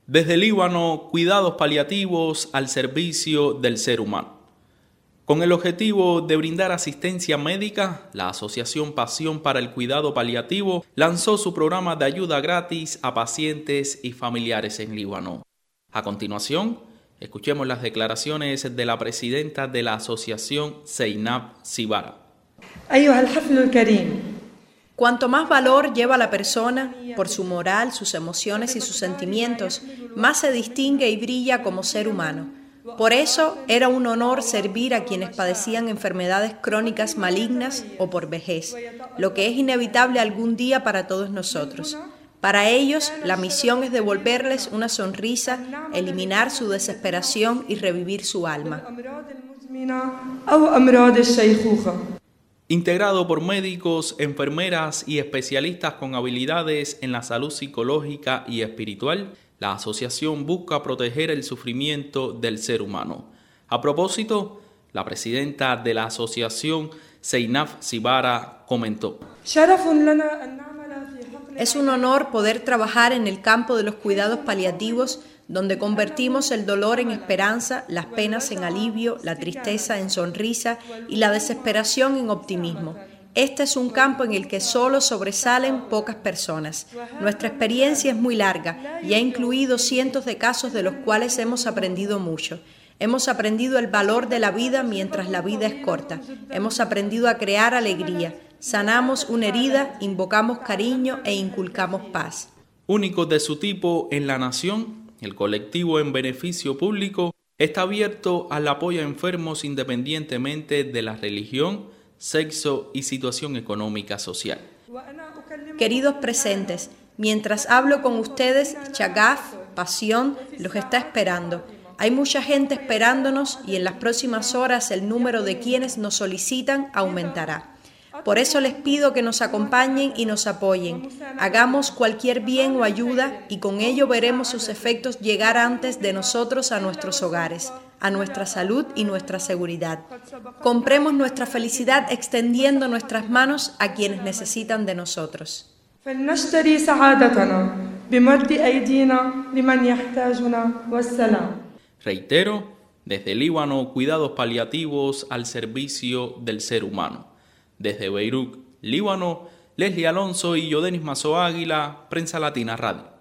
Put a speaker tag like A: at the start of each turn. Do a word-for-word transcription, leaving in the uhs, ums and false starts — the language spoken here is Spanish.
A: Desde Líbano, cuidados paliativos al servicio del ser humano. Con el objetivo de brindar asistencia médica, la Asociación Pasión para el Cuidado Paliativo lanzó su programa de ayuda gratis a pacientes y familiares en Líbano. A continuación, escuchemos las declaraciones de la presidenta de la asociación, Zainab Sibara.
B: Cuanto más valor lleva la persona, por su moral, sus emociones y sus sentimientos, más se distingue y brilla como ser humano. Por eso era un honor servir a quienes padecían enfermedades crónicas malignas o por vejez, lo que es inevitable algún día para todos nosotros. Para ellos, la misión es devolverles una sonrisa, eliminar su desesperación y revivir su alma.
A: Integrado por médicos, enfermeras y especialistas con habilidades en la salud psicológica y espiritual, la asociación busca proteger el sufrimiento del ser humano. A propósito, la presidenta de la asociación, Zainab Sibara, comentó:
B: Es un honor poder trabajar en el campo de los cuidados paliativos, donde convertimos el dolor en esperanza, las penas en alivio, la tristeza en sonrisa y la desesperación en optimismo. Este es un campo en el que solo sobresalen pocas personas. Nuestra experiencia es muy larga y ha incluido cientos de casos de los cuales hemos aprendido mucho. Hemos aprendido el valor de la vida mientras la vida es corta. Hemos aprendido a crear alegría. Sanamos una herida, invocamos cariño e inculcamos paz.
A: Único de su tipo en la nación, el colectivo en beneficio público está abierto al apoyo a enfermos independientemente de la religión, sexo y situación económica social.
B: Queridos presentes, mientras hablo con ustedes, Chagaf, Pasión, los está esperando. Hay mucha gente esperándonos y en las próximas horas el número de quienes nos solicitan aumentará. Por eso les pido que nos acompañen y nos apoyen. Hagamos cualquier bien o ayuda y con ello veremos sus efectos llegar antes de nosotros a nuestros hogares, a nuestra salud y nuestra seguridad. Compremos nuestra felicidad extendiendo nuestras manos a quienes necesitan de nosotros.
A: Reitero, desde Líbano, cuidados paliativos al servicio del ser humano. Desde Beirut, Líbano, Leslie Alonso y Yodenis Mazo Águila, Prensa Latina Radio.